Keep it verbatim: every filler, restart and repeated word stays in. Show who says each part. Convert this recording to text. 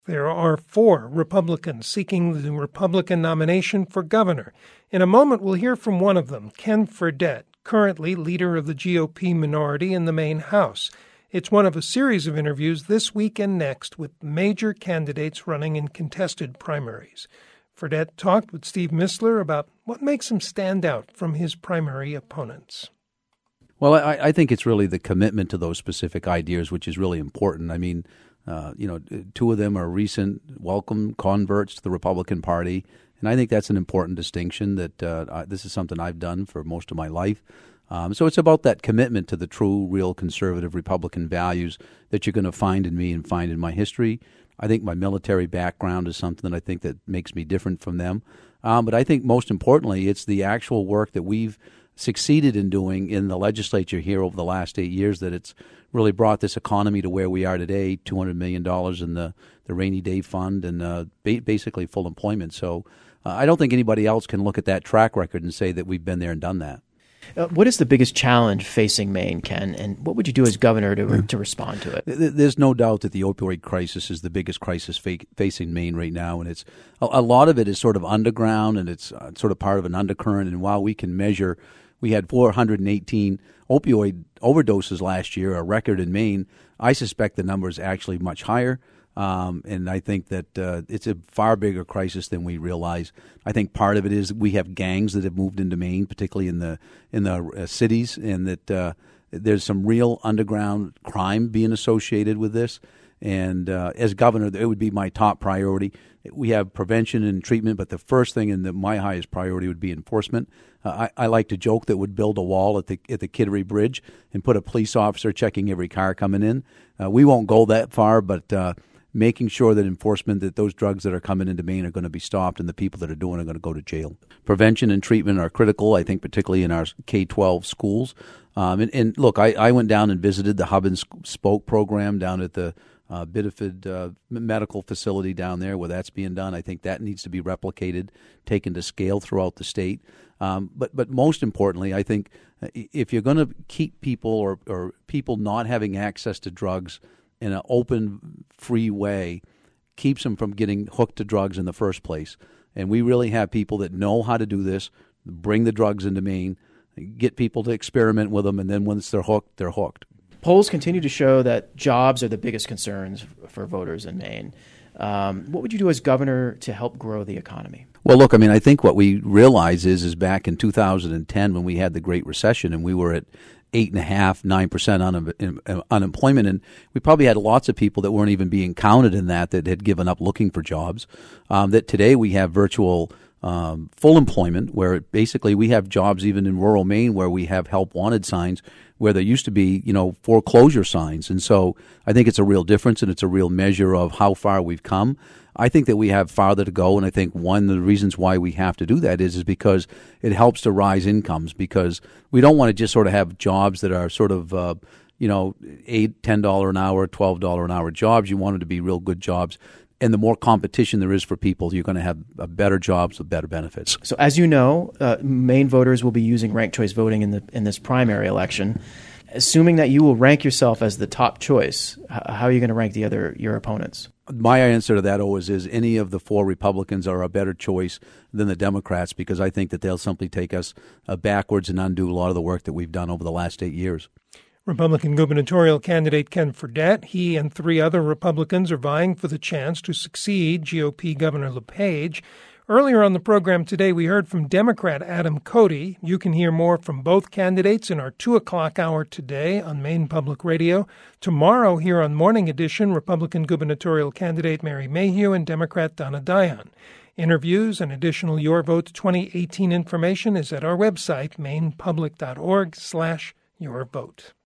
Speaker 1: There are four Republicans seeking the Republican nomination for governor. In a moment, we'll hear from one of them, Ken Fredette, currently leader of the G O P minority in the Maine House. It's one of a series of interviews this week and next with major candidates running in contested primaries. Fredette talked with Steve Mistler about what makes him stand out from his primary opponents.
Speaker 2: Well, I, I think it's really the commitment to those specific ideas, which is really important. I mean, uh, you know, two of them are recent welcome converts to the Republican Party, and I think that's an important distinction that uh, I, this is something I've done for most of my life. Um, so it's about that commitment to the true, real conservative Republican values that you're going to find in me and find in my history. I think my military background is something that I think that makes me different from them. Um, but I think most importantly, it's the actual work that we've succeeded in doing in the legislature here over the last eight years that it's really brought this economy to where we are today, two hundred million dollars in the, the rainy day fund and uh, ba- basically full employment. So uh, I don't think anybody else can look at that track record and say that we've been there and done that.
Speaker 3: Uh, what is the biggest challenge facing Maine, Ken, and what would you do as governor to re- to respond to it?
Speaker 2: There's no doubt that the opioid crisis is the biggest crisis fa- facing Maine right now, and it's a, a lot of it is sort of underground, and it's uh, sort of part of an undercurrent. And while we can measure, we had four hundred eighteen opioid overdoses last year, a record in Maine. I suspect the number is actually much higher. Um, and I think that uh, it's a far bigger crisis than we realize. I think part of it is we have gangs that have moved into Maine, particularly in the in the uh, cities, and that uh, there's some real underground crime being associated with this. And uh, as governor, it would be my top priority. We have prevention and treatment, but the first thing and the, my highest priority would be enforcement. Uh, I, I like to joke that would build a wall at the at the Kittery Bridge and put a police officer checking every car coming in. Uh, we won't go that far, but uh, making sure that enforcement, that those drugs that are coming into Maine are going to be stopped and the people that are doing it are going to go to jail. Prevention and treatment are critical, I think, particularly in our K twelve schools. Um, and, and look, I, I went down and visited the Hub and Spoke program down at the uh, Biddeford uh, medical facility down there where that's being done. I think that needs to be replicated, taken to scale throughout the state. Um, but but most importantly, I think if you're going to keep people or, or people not having access to drugs in an open, free way, keeps them from getting hooked to drugs in the first place. And we really have people that know how to do this, bring the drugs into Maine, get people to experiment with them, and then once they're hooked, they're hooked.
Speaker 3: Polls continue to show that jobs are the biggest concerns for voters in Maine. Um, what would you do as governor to help grow the economy?
Speaker 2: Well, look, I mean, I think what we realize is, is back in two thousand ten when we had the Great Recession and we were at eight and a half, nine percent unemployment, and we probably had lots of people that weren't even being counted in that that had given up looking for jobs. Um, that today we have virtual um, full employment, where basically we have jobs even in rural Maine where we have help wanted signs, where there used to be, you know, foreclosure signs. And so I think it's a real difference, and it's a real measure of how far we've come. I think that we have farther to go, and I think one of the reasons why we have to do that is, is because it helps to rise incomes, because we don't want to just sort of have jobs that are sort of, uh, you know, eight, ten dollars an hour, twelve dollars an hour jobs. You want them to be real good jobs. And the more competition there is for people, you're going to have uh, better jobs with better benefits.
Speaker 3: So as you know, uh, Maine voters will be using ranked choice voting in the in this primary election. Assuming that you will rank yourself as the top choice, how are you going to rank the other your opponents?
Speaker 2: My answer to that always is any of the four Republicans are a better choice than the Democrats, because I think that they'll simply take us uh, backwards and undo a lot of the work that we've done over the last eight years.
Speaker 1: Republican gubernatorial candidate Ken Fredette, he and three other Republicans are vying for the chance to succeed G O P Governor LePage. Earlier on the program today, we heard from Democrat Adam Cody. You can hear more from both candidates in our two o'clock hour today on Maine Public Radio. Tomorrow, here on Morning Edition, Republican gubernatorial candidate Mary Mayhew and Democrat Donna Dion. Interviews and additional Your Vote twenty eighteen information is at our website, mainepublic.org slash your vote.